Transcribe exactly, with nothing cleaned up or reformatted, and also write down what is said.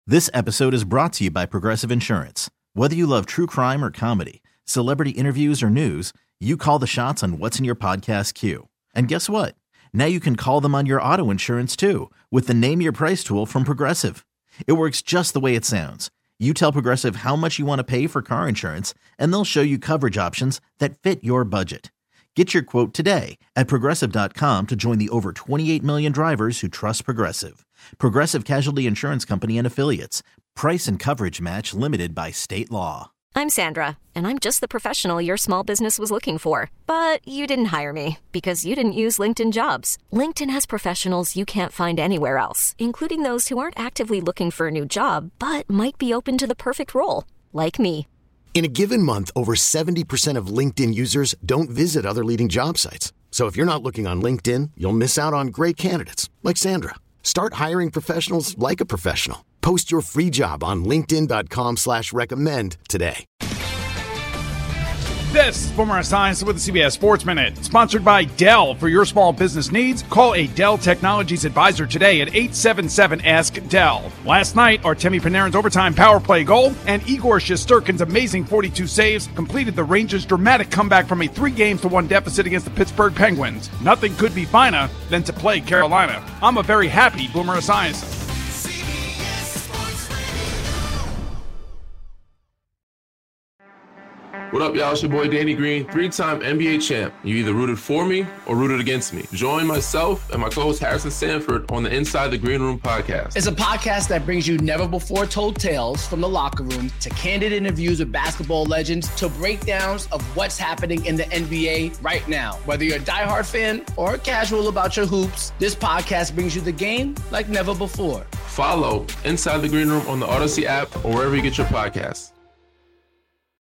This episode is brought to you by Progressive Insurance. Whether you love true crime or comedy, celebrity interviews or news, you call the shots on what's in your podcast queue. And guess what? Now you can call them on your auto insurance too with the Name Your Price tool from Progressive. It works just the way it sounds. You tell Progressive how much you want to pay for car insurance, and they'll show you coverage options that fit your budget. Get your quote today at Progressive dot com to join the over twenty-eight million drivers who trust Progressive. Progressive Casualty Insurance Company and Affiliates. Price and coverage match limited by state law. I'm Sandra, and I'm just the professional your small business was looking for. But you didn't hire me because you didn't use LinkedIn Jobs. LinkedIn has professionals you can't find anywhere else, including those who aren't actively looking for a new job, but might be open to the perfect role, like me. In a given month, over seventy percent of LinkedIn users don't visit other leading job sites. So if you're not looking on LinkedIn, you'll miss out on great candidates like Sandra. Start hiring professionals like a professional. Post your free job on linkedin dot com slash recommend today. This is Boomer Esiason with the C B S Sports Minute, sponsored by Dell. For your small business needs, call a Dell Technologies advisor today at eight seven seven, ask Dell. Last night, Artemi Panarin's overtime power play goal and Igor Shesterkin's amazing forty-two saves completed the Rangers' dramatic comeback from a three games to one deficit against the Pittsburgh Penguins. Nothing could be finer than to play Carolina. I'm a very happy Boomer Esiason. What up, y'all? It's your boy Danny Green, three-time N B A champ. You either rooted for me or rooted against me. Join myself and my co-host Harrison Sanford on the Inside the Green Room podcast. It's a podcast that brings you never-before-told tales from the locker room to candid interviews with basketball legends to breakdowns of what's happening in the N B A right now. Whether you're a diehard fan or casual about your hoops, this podcast brings you the game like never before. Follow Inside the Green Room on the Odyssey app or wherever you get your podcasts.